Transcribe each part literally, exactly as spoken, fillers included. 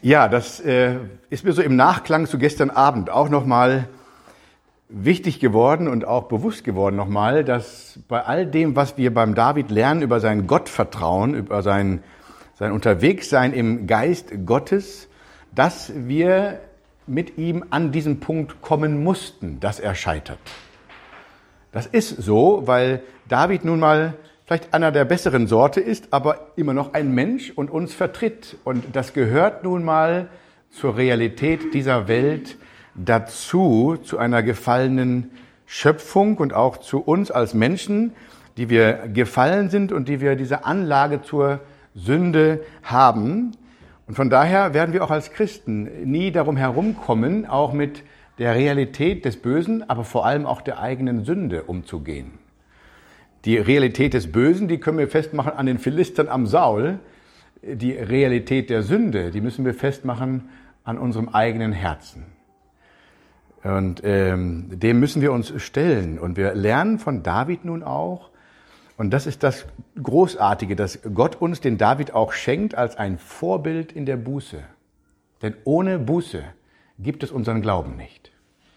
Ja, das äh, ist mir so im Nachklang zu gestern Abend auch nochmal wichtig geworden und auch bewusst geworden nochmal, dass bei all dem, was wir beim David lernen über sein Gottvertrauen, über sein, sein Unterwegssein im Geist Gottes, dass wir mit ihm an diesen Punkt kommen mussten, dass er scheitert. Das ist so, weil David nun mal vielleicht einer der besseren Sorte ist, aber immer noch ein Mensch und uns vertritt. Und das gehört nun mal zur Realität dieser Welt dazu, zu einer gefallenen Schöpfung und auch zu uns als Menschen, die wir gefallen sind und die wir diese Anlage zur Sünde haben. Und von daher werden wir auch als Christen nie darum herumkommen, auch mit der Realität des Bösen, aber vor allem auch der eigenen Sünde umzugehen. Die Realität des Bösen, die können wir festmachen an den Philistern am Saul. Die Realität der Sünde, die müssen wir festmachen an unserem eigenen Herzen. Und ähm, dem müssen wir uns stellen. Und wir lernen von David nun auch, und das ist das Großartige, dass Gott uns den David auch schenkt als ein Vorbild in der Buße. Denn ohne Buße gibt es unseren Glauben nicht.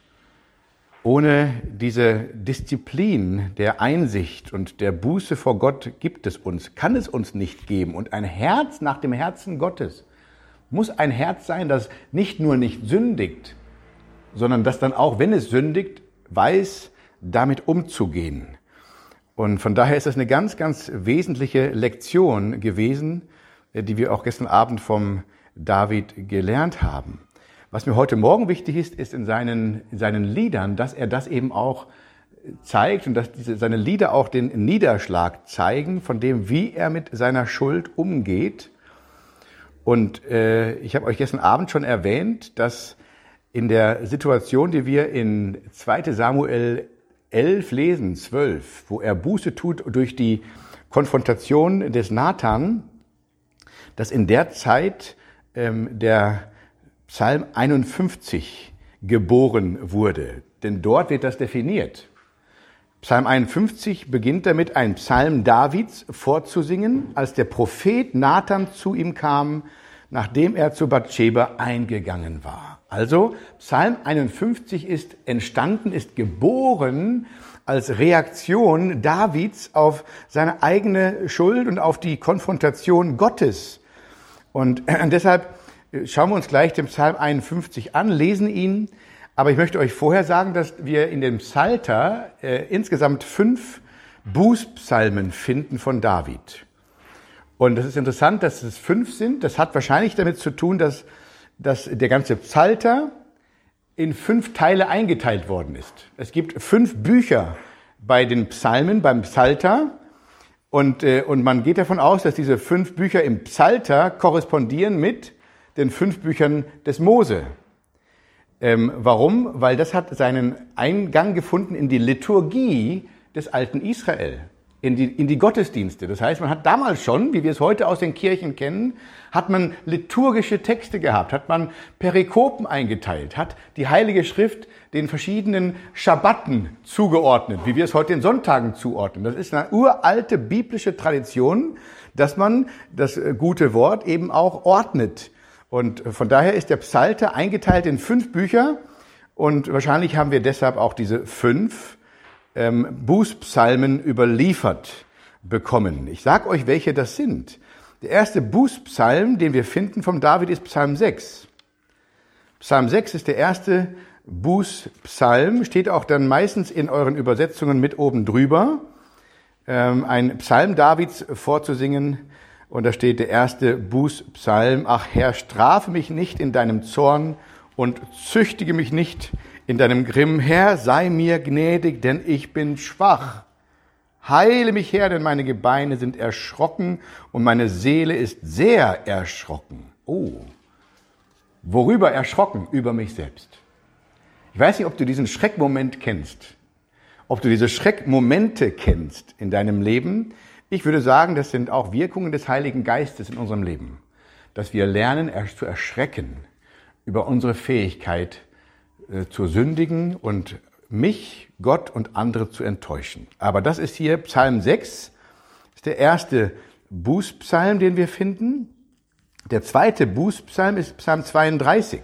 Ohne diese Disziplin der Einsicht und der Buße vor Gott gibt es uns, kann es uns nicht geben. Und ein Herz nach dem Herzen Gottes muss ein Herz sein, das nicht nur nicht sündigt, sondern das dann auch, wenn es sündigt, weiß, damit umzugehen. Und von daher ist das eine ganz, ganz wesentliche Lektion gewesen, die wir auch gestern Abend vom David gelernt haben. Was mir heute Morgen wichtig ist, ist in seinen, in seinen Liedern, dass er das eben auch zeigt und dass diese, seine Lieder auch den Niederschlag zeigen von dem, wie er mit seiner Schuld umgeht. Und äh, ich habe euch gestern Abend schon erwähnt, dass in der Situation, die wir in zweiter Samuel elf lesen, zwölf, wo er Buße tut durch die Konfrontation des Nathan, dass in der Zeit ähm, der Psalm einundfünfzig geboren wurde, denn dort wird das definiert. Psalm einundfünfzig beginnt damit, ein Psalm Davids vorzusingen, als der Prophet Nathan zu ihm kam, nachdem er zu Bathscheba eingegangen war. Also Psalm einundfünfzig ist entstanden, ist geboren als Reaktion Davids auf seine eigene Schuld und auf die Konfrontation Gottes. Und deshalb schauen wir uns gleich den Psalm einundfünfzig an, lesen ihn. Aber ich möchte euch vorher sagen, dass wir in dem Psalter äh, insgesamt fünf Bußpsalmen finden von David. Und das ist interessant, dass es fünf sind. Das hat wahrscheinlich damit zu tun, dass, dass der ganze Psalter in fünf Teile eingeteilt worden ist. Es gibt fünf Bücher bei den Psalmen, beim Psalter. Und, äh, und man geht davon aus, dass diese fünf Bücher im Psalter korrespondieren mit den fünf Büchern des Mose. Ähm, warum? Weil das hat seinen Eingang gefunden in die Liturgie des alten Israel, in die, in die Gottesdienste. Das heißt, man hat damals schon, wie wir es heute aus den Kirchen kennen, hat man liturgische Texte gehabt, hat man Perikopen eingeteilt, hat die Heilige Schrift den verschiedenen Schabbaten zugeordnet, wie wir es heute den Sonntagen zuordnen. Das ist eine uralte biblische Tradition, dass man das gute Wort eben auch ordnet. Und von daher ist der Psalter eingeteilt in fünf Bücher und wahrscheinlich haben wir deshalb auch diese fünf ähm, Bußpsalmen überliefert bekommen. Ich sage euch, welche das sind. Der erste Bußpsalm, den wir finden vom David, ist Psalm sechs. Psalm sechs ist der erste Bußpsalm, steht auch dann meistens in euren Übersetzungen mit oben drüber. Ähm, ein Psalm Davids vorzusingen. Und da steht der erste Bußpsalm: Ach Herr, strafe mich nicht in deinem Zorn und züchtige mich nicht in deinem Grimm. Herr, sei mir gnädig, denn ich bin schwach. Heile mich, Herr, denn meine Gebeine sind erschrocken und meine Seele ist sehr erschrocken. Oh, worüber erschrocken? Über mich selbst. Ich weiß nicht, ob du diesen Schreckmoment kennst, ob du diese Schreckmomente kennst in deinem Leben. Ich würde sagen, das sind auch Wirkungen des Heiligen Geistes in unserem Leben, dass wir lernen, erst zu erschrecken über unsere Fähigkeit äh, zu sündigen und mich, Gott und andere zu enttäuschen. Aber das ist hier Psalm sechs, ist der erste Bußpsalm, den wir finden. Der zweite Bußpsalm ist Psalm zweiunddreißig.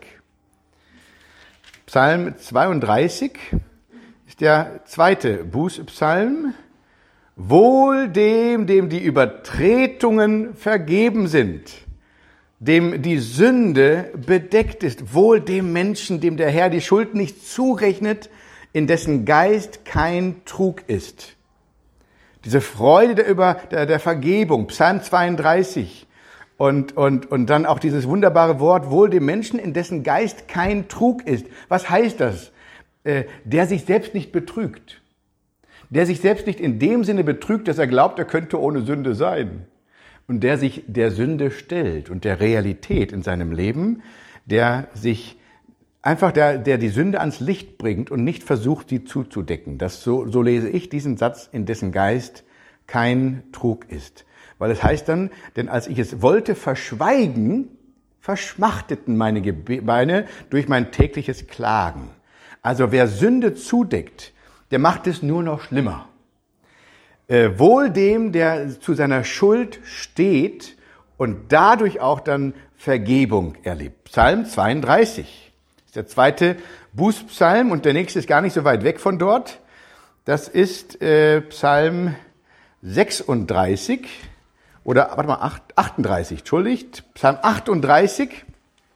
Psalm zweiunddreißig ist der zweite Bußpsalm. Wohl dem, dem die Übertretungen vergeben sind, dem die Sünde bedeckt ist, wohl dem Menschen, dem der Herr die Schuld nicht zurechnet, in dessen Geist kein Trug ist. Diese Freude der, über, der, der Vergebung, Psalm zweiunddreißig, und, und, und dann auch dieses wunderbare Wort, wohl dem Menschen, in dessen Geist kein Trug ist. Was heißt das? Äh, der sich selbst nicht betrügt. Der sich selbst nicht in dem Sinne betrügt, dass er glaubt, er könnte ohne Sünde sein. Und der sich der Sünde stellt und der Realität in seinem Leben, der sich einfach, der, der die Sünde ans Licht bringt und nicht versucht, sie zuzudecken. Das, so, so lese ich diesen Satz, in dessen Geist kein Trug ist. Weil es heißt dann, denn als ich es wollte verschweigen, verschmachteten meine Gebeine durch mein tägliches Klagen. Also wer Sünde zudeckt, der macht es nur noch schlimmer. Äh, wohl dem, der zu seiner Schuld steht und dadurch auch dann Vergebung erlebt. Psalm zweiunddreißig ist der zweite Bußpsalm und der nächste ist gar nicht so weit weg von dort. Das ist äh, Psalm sechsunddreißig oder warte mal achtunddreißig, entschuldigt. Psalm achtunddreißig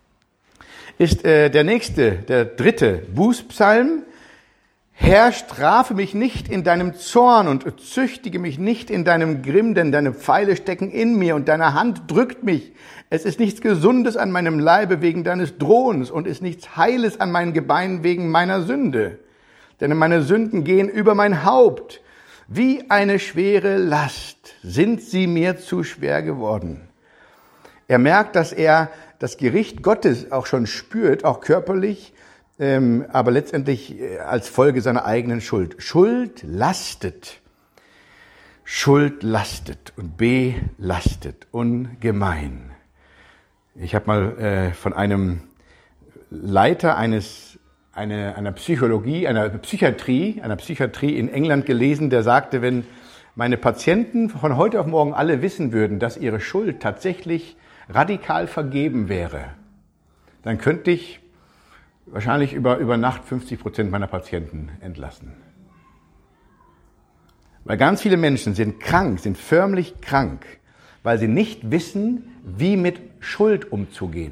ist äh, der nächste, der dritte Bußpsalm. Herr, strafe mich nicht in deinem Zorn und züchtige mich nicht in deinem Grimm, denn deine Pfeile stecken in mir und deine Hand drückt mich. Es ist nichts Gesundes an meinem Leibe wegen deines Drohens und ist nichts Heiles an meinen Gebeinen wegen meiner Sünde. Denn meine Sünden gehen über mein Haupt. Wie eine schwere Last sind sie mir zu schwer geworden. Er merkt, dass er das Gericht Gottes auch schon spürt, auch körperlich, Ähm, aber letztendlich als Folge seiner eigenen Schuld. Schuld lastet. Schuld lastet und belastet ungemein. Ich habe mal äh, von einem Leiter eines, eine, einer Psychologie, einer Psychiatrie, einer Psychiatrie in England gelesen, der sagte, wenn meine Patienten von heute auf morgen alle wissen würden, dass ihre Schuld tatsächlich radikal vergeben wäre, dann könnte ich wahrscheinlich über, über Nacht fünfzig Prozent meiner Patienten entlassen. Weil ganz viele Menschen sind krank, sind förmlich krank, weil sie nicht wissen, wie mit Schuld umzugehen.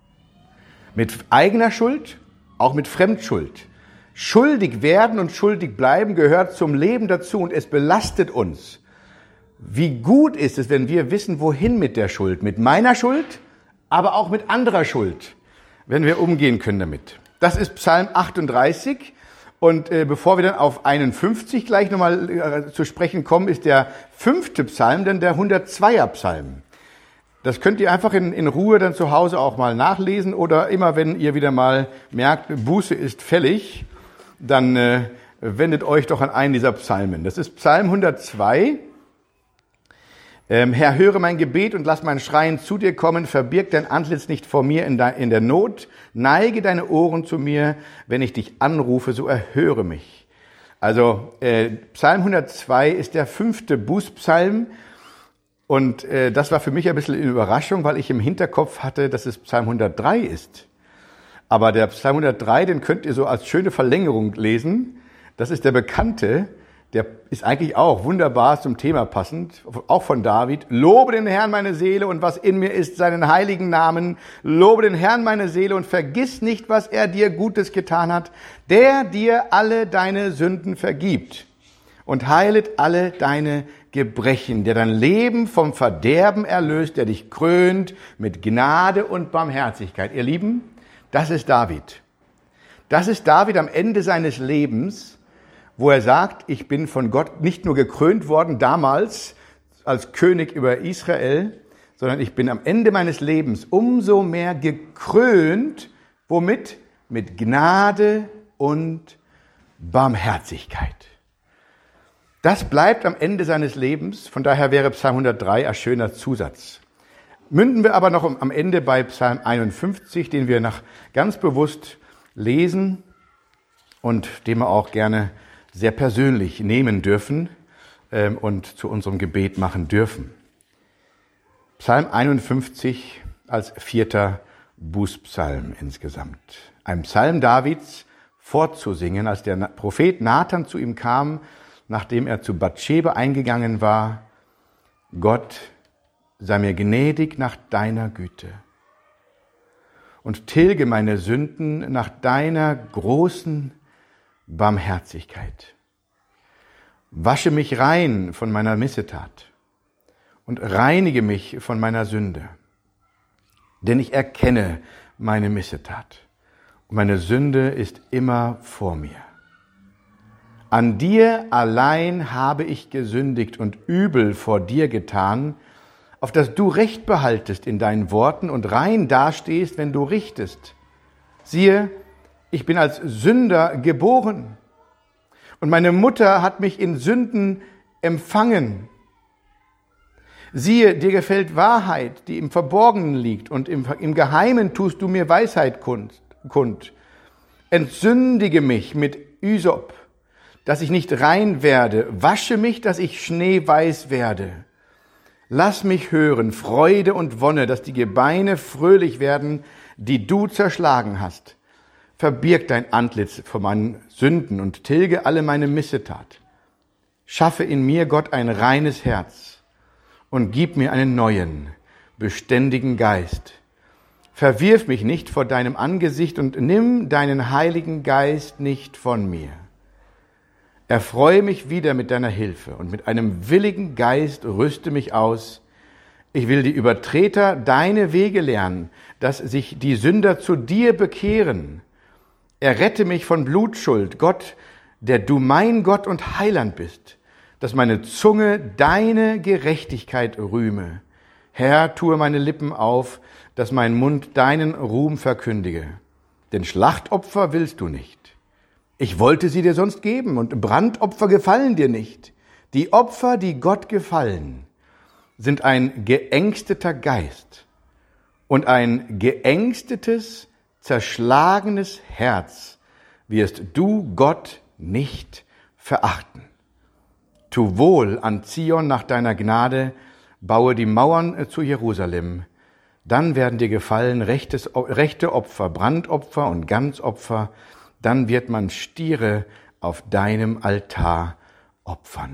Mit eigener Schuld, auch mit Fremdschuld. Schuldig werden und schuldig bleiben gehört zum Leben dazu und es belastet uns. Wie gut ist es, wenn wir wissen, wohin mit der Schuld? Mit meiner Schuld, aber auch mit anderer Schuld, wenn wir umgehen können damit. Das ist Psalm achtunddreißig und äh, bevor wir dann auf einundfünfzig gleich nochmal äh, zu sprechen kommen, ist der fünfte Psalm, dann der hundertzweier Psalm. Das könnt ihr einfach in, in Ruhe dann zu Hause auch mal nachlesen oder immer, wenn ihr wieder mal merkt, Buße ist fällig, dann äh, wendet euch doch an einen dieser Psalmen. Das ist Psalm hundertzwei. Ähm, Herr, höre mein Gebet und lass mein Schreien zu dir kommen, verbirg dein Antlitz nicht vor mir in, de, in der Not, neige deine Ohren zu mir, wenn ich dich anrufe, so erhöre mich. Also äh, Psalm hundertzwei ist der fünfte Bußpsalm und äh, das war für mich ein bisschen eine Überraschung, weil ich im Hinterkopf hatte, dass es Psalm hundertdrei ist. Aber der Psalm hundertdrei, den könnt ihr so als schöne Verlängerung lesen, das ist der bekannte. Der ist eigentlich auch wunderbar zum Thema passend, auch von David. Lobe den Herrn meine Seele und was in mir ist, seinen heiligen Namen. Lobe den Herrn meine Seele und vergiss nicht, was er dir Gutes getan hat, der dir alle deine Sünden vergibt und heilet alle deine Gebrechen, der dein Leben vom Verderben erlöst, der dich krönt mit Gnade und Barmherzigkeit. Ihr Lieben, das ist David. Das ist David am Ende seines Lebens, wo er sagt, ich bin von Gott nicht nur gekrönt worden damals als König über Israel, sondern ich bin am Ende meines Lebens umso mehr gekrönt, womit? Mit Gnade und Barmherzigkeit. Das bleibt am Ende seines Lebens, von daher wäre Psalm hundertdrei ein schöner Zusatz. Münden wir aber noch am Ende bei Psalm einundfünfzig, den wir nach ganz bewusst lesen und den wir auch gerne sehr persönlich nehmen dürfen ähm, und zu unserem Gebet machen dürfen. Psalm einundfünfzig als vierter Bußpsalm insgesamt. Ein Psalm Davids vorzusingen, als der Prophet Nathan zu ihm kam, nachdem er zu Bathscheba eingegangen war: Gott, sei mir gnädig nach deiner Güte und tilge meine Sünden nach deiner großen Barmherzigkeit. Wasche mich rein von meiner Missetat und reinige mich von meiner Sünde. Denn ich erkenne meine Missetat und meine Sünde ist immer vor mir. An dir allein habe ich gesündigt und übel vor dir getan, auf dass du Recht behaltest in deinen Worten und rein dastehst, wenn du richtest. Siehe, ich bin als Sünder geboren und meine Mutter hat mich in Sünden empfangen. Siehe, dir gefällt Wahrheit, die im Verborgenen liegt, und im, im Geheimen tust du mir Weisheit kund, kund. Entsündige mich mit Ysop, dass ich nicht rein werde. Wasche mich, dass ich schneeweiß werde. Lass mich hören Freude und Wonne, dass die Gebeine fröhlich werden, die du zerschlagen hast. Verbirg dein Antlitz vor meinen Sünden und tilge alle meine Missetat. Schaffe in mir, Gott, ein reines Herz und gib mir einen neuen, beständigen Geist. Verwirf mich nicht vor deinem Angesicht und nimm deinen Heiligen Geist nicht von mir. Erfreue mich wieder mit deiner Hilfe und mit einem willigen Geist rüste mich aus. Ich will die Übertreter deine Wege lernen, dass sich die Sünder zu dir bekehren. Errette mich von Blutschuld, Gott, der du mein Gott und Heiland bist, dass meine Zunge deine Gerechtigkeit rühme. Herr, tue meine Lippen auf, dass mein Mund deinen Ruhm verkündige. Denn Schlachtopfer willst du nicht. Ich wollte sie dir sonst geben und Brandopfer gefallen dir nicht. Die Opfer, die Gott gefallen, sind ein geängsteter Geist und ein geängstetes, zerschlagenes Herz wirst du, Gott, nicht verachten. Tu wohl an Zion nach deiner Gnade, baue die Mauern zu Jerusalem. Dann werden dir gefallen rechtes, rechte Opfer, Brandopfer und Ganzopfer. Dann wird man Stiere auf deinem Altar opfern.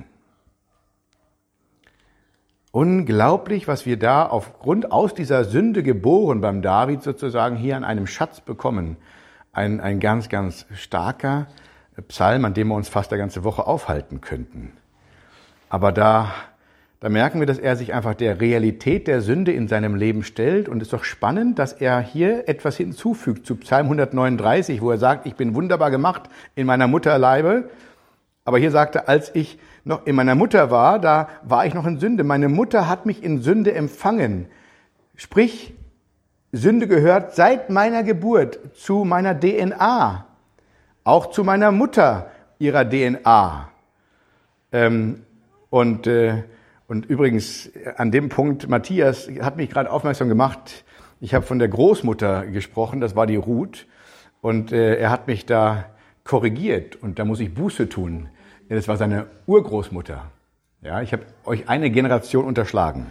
Unglaublich, was wir da aufgrund aus dieser Sünde geboren beim David sozusagen hier an einem Schatz bekommen. Ein, ein ganz, ganz starker Psalm, an dem wir uns fast eine ganze Woche aufhalten könnten. Aber da, da merken wir, dass er sich einfach der Realität der Sünde in seinem Leben stellt. Und es ist doch spannend, dass er hier etwas hinzufügt zu Psalm hundertneununddreißig, wo er sagt, ich bin wunderbar gemacht in meiner Mutterleibe. Aber hier sagt er, als ich noch in meiner Mutter war, da war ich noch in Sünde. Meine Mutter hat mich in Sünde empfangen. Sprich, Sünde gehört seit meiner Geburt zu meiner D N A. Auch zu meiner Mutter, ihrer D N A. Ähm, und, äh, und übrigens, an dem Punkt, Matthias hat mich gerade aufmerksam gemacht. Ich habe von der Großmutter gesprochen, das war die Ruth. Und äh, er hat mich da korrigiert und da muss ich Buße tun. Das war seine Urgroßmutter. Ja, ich habe euch eine Generation unterschlagen.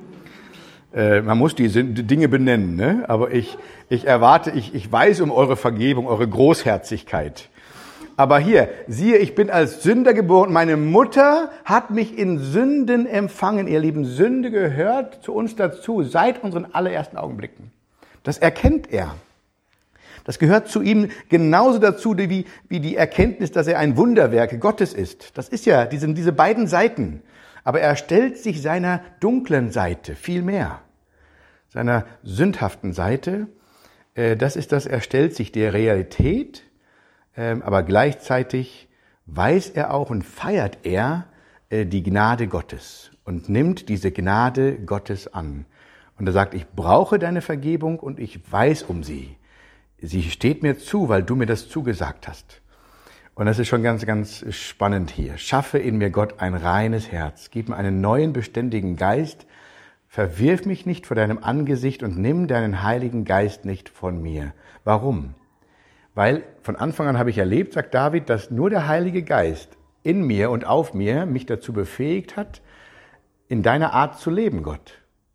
Äh, man muss die Dinge benennen, ne? Aber ich, ich erwarte, ich, ich weiß um eure Vergebung, eure Großherzigkeit. Aber hier, siehe, ich bin als Sünder geboren. Meine Mutter hat mich in Sünden empfangen. Ihr Lieben, Sünde gehört zu uns dazu, seit unseren allerersten Augenblicken. Das erkennt er. Das gehört zu ihm genauso dazu, wie, wie die Erkenntnis, dass er ein Wunderwerk Gottes ist. Das ist ja diese, diese beiden Seiten. Aber er stellt sich seiner dunklen Seite viel mehr. Seiner sündhaften Seite. Das ist das, er stellt sich der Realität. Aber gleichzeitig weiß er auch und feiert er die Gnade Gottes und nimmt diese Gnade Gottes an. Und er sagt, ich brauche deine Vergebung und ich weiß um sie. Sie steht mir zu, weil du mir das zugesagt hast. Und das ist schon ganz, ganz spannend hier. Schaffe in mir, Gott, ein reines Herz. Gib mir einen neuen, beständigen Geist. Verwirf mich nicht vor deinem Angesicht und nimm deinen Heiligen Geist nicht von mir. Warum? Weil von Anfang an habe ich erlebt, sagt David, dass nur der Heilige Geist in mir und auf mir mich dazu befähigt hat, in deiner Art zu leben, Gott.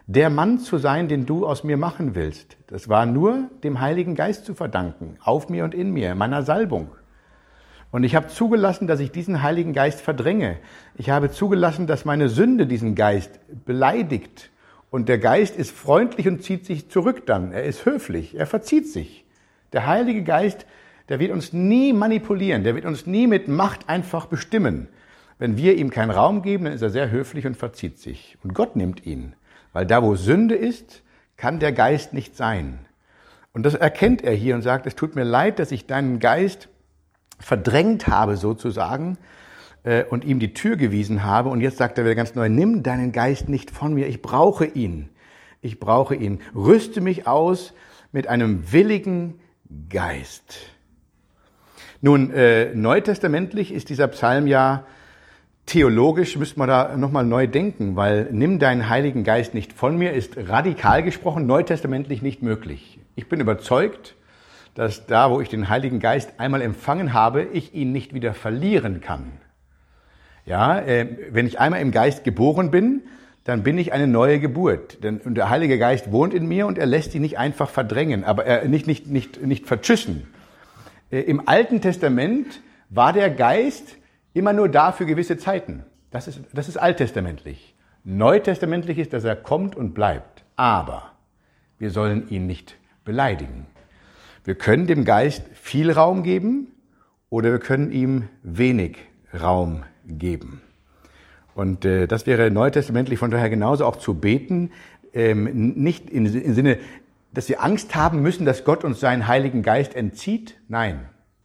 der Mann zu sein, den du aus mir machen willst. Das war nur dem Heiligen Geist zu verdanken, auf mir und in mir, meiner Salbung. Und ich habe zugelassen, dass ich diesen Heiligen Geist verdränge. Ich habe zugelassen, dass meine Sünde diesen Geist beleidigt. Und der Geist ist freundlich und zieht sich zurück dann. Er ist höflich, er verzieht sich. Der Heilige Geist, der wird uns nie manipulieren, der wird uns nie mit Macht einfach bestimmen. Wenn wir ihm keinen Raum geben, dann ist er sehr höflich und verzieht sich. Und Gott nimmt ihn. Weil da, wo Sünde ist, kann der Geist nicht sein. Und das erkennt er hier und sagt, es tut mir leid, dass ich deinen Geist verdrängt habe sozusagen äh, und ihm die Tür gewiesen habe. Und jetzt sagt er wieder ganz neu, nimm deinen Geist nicht von mir, ich brauche ihn. Ich brauche ihn. Rüste mich aus mit einem willigen Geist. Nun, äh, neutestamentlich ist dieser Psalm ja theologisch, müsste man da nochmal neu denken, weil nimm deinen Heiligen Geist nicht von mir, ist radikal gesprochen neutestamentlich nicht möglich. Ich bin überzeugt, dass da, wo ich den Heiligen Geist einmal empfangen habe, ich ihn nicht wieder verlieren kann. Ja, äh, wenn ich einmal im Geist geboren bin, dann bin ich eine neue Geburt. Denn der Heilige Geist wohnt in mir und er lässt ihn nicht einfach verdrängen, aber er nicht nicht nicht nicht verschüssen. Äh, Im Alten Testament war der Geist immer nur da für gewisse Zeiten. Das ist, das ist alttestamentlich. Neutestamentlich ist, dass er kommt und bleibt. Aber wir sollen ihn nicht beleidigen. Wir können dem Geist viel Raum geben oder wir können ihm wenig Raum geben. Und äh, das wäre neutestamentlich von daher genauso auch zu beten, ähm, nicht im Sinne, dass wir Angst haben müssen, dass Gott uns seinen Heiligen Geist entzieht. Nein.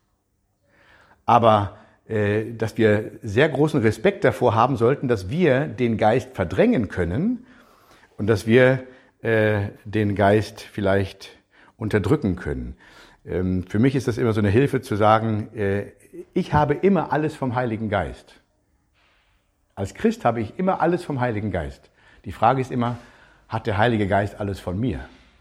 Aber dass wir sehr großen Respekt davor haben sollten, dass wir den Geist verdrängen können und dass wir äh, den Geist vielleicht unterdrücken können. Ähm, für mich ist das immer so eine Hilfe zu sagen, äh, ich habe immer alles vom Heiligen Geist. Als Christ habe ich immer alles vom Heiligen Geist. Die Frage ist immer, hat der Heilige Geist alles von mir?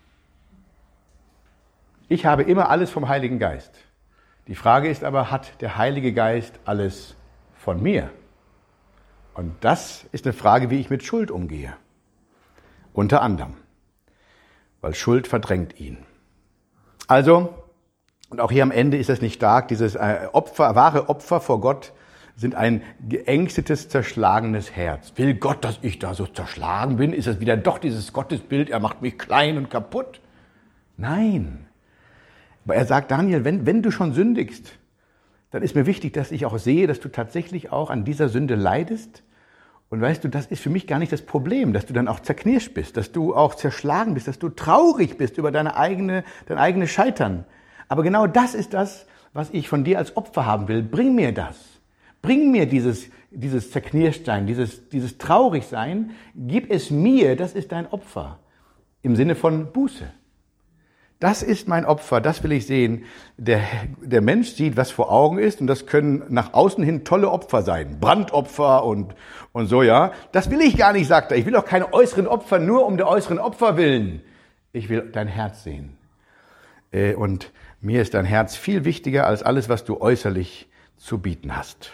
Ich habe immer alles vom Heiligen Geist. Die Frage ist aber, hat der Heilige Geist alles von mir? Und das ist eine Frage, wie ich mit Schuld umgehe. Unter anderem. Weil Schuld verdrängt ihn. Also, und auch hier am Ende ist das nicht stark, dieses Opfer, wahre Opfer vor Gott sind ein geängstetes, zerschlagenes Herz. Will Gott, dass ich da so zerschlagen bin? Ist es wieder doch dieses Gottesbild, er macht mich klein und kaputt? Nein. Aber er sagt, Daniel, wenn, wenn du schon sündigst, dann ist mir wichtig, dass ich auch sehe, dass du tatsächlich auch an dieser Sünde leidest. Und weißt du, das ist für mich gar nicht das Problem, dass du dann auch zerknirscht bist, dass du auch zerschlagen bist, dass du traurig bist über deine eigene, dein eigenes Scheitern. Aber genau das ist das, was ich von dir als Opfer haben will. Bring mir das. Bring mir dieses, dieses Zerknirschtsein, dieses, dieses Traurigsein. Gib es mir, das ist dein Opfer. Im Sinne von Buße. Das ist mein Opfer, das will ich sehen. Der, der Mensch sieht, was vor Augen ist, und das können nach außen hin tolle Opfer sein. Brandopfer und, und so, ja. Das will ich gar nicht, sagt er. Ich will auch keine äußeren Opfer, nur um der äußeren Opfer willen. Ich will dein Herz sehen. Und mir ist dein Herz viel wichtiger als alles, was du äußerlich zu bieten hast.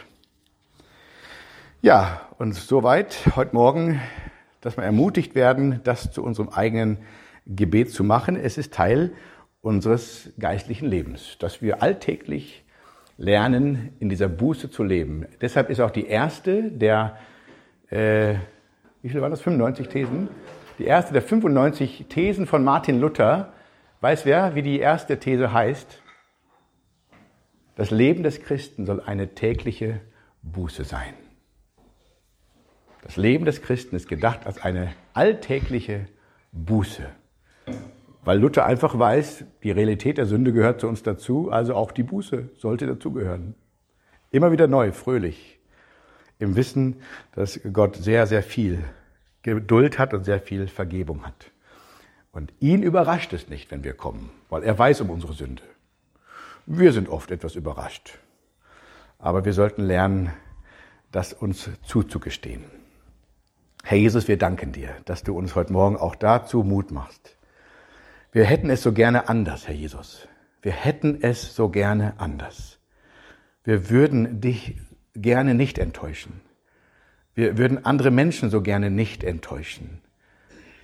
Ja, und soweit heute Morgen, dass wir ermutigt werden, das zu unserem eigenen Gebet zu machen. Es ist Teil unseres geistlichen Lebens, dass wir alltäglich lernen, in dieser Buße zu leben. Deshalb ist auch die erste der, äh, wie viel waren das, fünfundneunzig Thesen? Die erste der fünfundneunzig Thesen von Martin Luther. Weiß wer, wie die erste These heißt? Das Leben des Christen soll eine tägliche Buße sein. Das Leben des Christen ist gedacht als eine alltägliche Buße. Weil Luther einfach weiß, die Realität der Sünde gehört zu uns dazu, also auch die Buße sollte dazugehören. Immer wieder neu, fröhlich, im Wissen, dass Gott sehr, sehr viel Geduld hat und sehr viel Vergebung hat. Und ihn überrascht es nicht, wenn wir kommen, weil er weiß um unsere Sünde. Wir sind oft etwas überrascht. Aber wir sollten lernen, das uns zuzugestehen. Herr Jesus, wir danken dir, dass du uns heute Morgen auch dazu Mut machst. Wir hätten es so gerne anders, Herr Jesus. Wir hätten es so gerne anders. Wir würden dich gerne nicht enttäuschen. Wir würden andere Menschen so gerne nicht enttäuschen.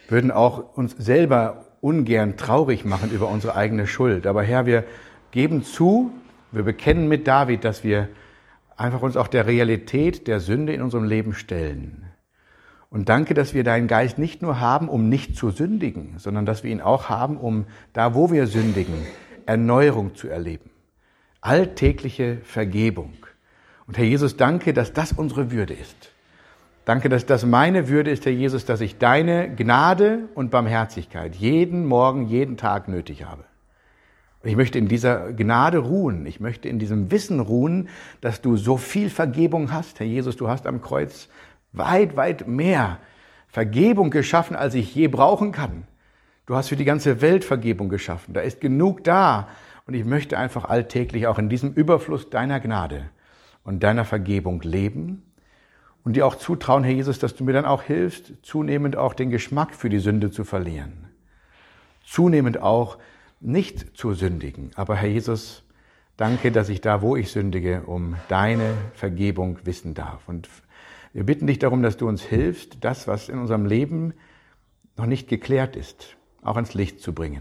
würden auch uns selber ungern traurig machen über unsere eigene Schuld. Aber Herr, wir geben zu, wir bekennen mit David, dass wir einfach uns auch der Realität der Sünde in unserem Leben stellen. Und danke, dass wir deinen Geist nicht nur haben, um nicht zu sündigen, sondern dass wir ihn auch haben, um da, wo wir sündigen, Erneuerung zu erleben. Alltägliche Vergebung. Und Herr Jesus, danke, dass das unsere Würde ist. Danke, dass das meine Würde ist, Herr Jesus, dass ich deine Gnade und Barmherzigkeit jeden Morgen, jeden Tag nötig habe. Und ich möchte in dieser Gnade ruhen. Ich möchte in diesem Wissen ruhen, dass du so viel Vergebung hast. Herr Jesus, du hast am Kreuz weit, weit mehr Vergebung geschaffen, als ich je brauchen kann. Du hast für die ganze Welt Vergebung geschaffen. Da ist genug da. Und ich möchte einfach alltäglich auch in diesem Überfluss deiner Gnade und deiner Vergebung leben und dir auch zutrauen, Herr Jesus, dass du mir dann auch hilfst, zunehmend auch den Geschmack für die Sünde zu verlieren. Zunehmend auch nicht zu sündigen. Aber Herr Jesus, danke, dass ich da, wo ich sündige, um deine Vergebung wissen darf. Und wir bitten dich darum, dass du uns hilfst, das, was in unserem Leben noch nicht geklärt ist, auch ans Licht zu bringen.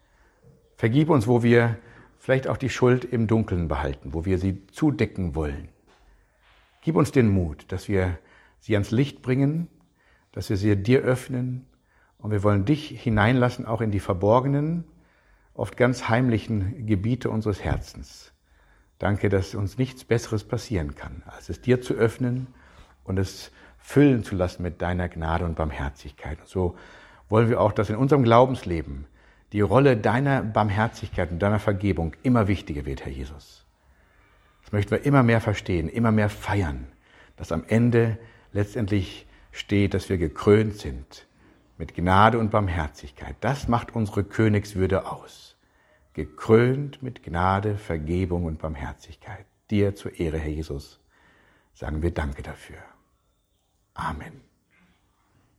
Vergib uns, wo wir vielleicht auch die Schuld im Dunkeln behalten, wo wir sie zudecken wollen. Gib uns den Mut, dass wir sie ans Licht bringen, dass wir sie dir öffnen und wir wollen dich hineinlassen, auch in die verborgenen, oft ganz heimlichen Gebiete unseres Herzens. Danke, dass uns nichts Besseres passieren kann, als es dir zu öffnen und es füllen zu lassen mit deiner Gnade und Barmherzigkeit. Und so wollen wir auch, dass in unserem Glaubensleben die Rolle deiner Barmherzigkeit und deiner Vergebung immer wichtiger wird, Herr Jesus. Das möchten wir immer mehr verstehen, immer mehr feiern, dass am Ende letztendlich steht, dass wir gekrönt sind mit Gnade und Barmherzigkeit. Das macht unsere Königswürde aus. Gekrönt mit Gnade, Vergebung und Barmherzigkeit. Dir zur Ehre, Herr Jesus, sagen wir Danke dafür. Amen.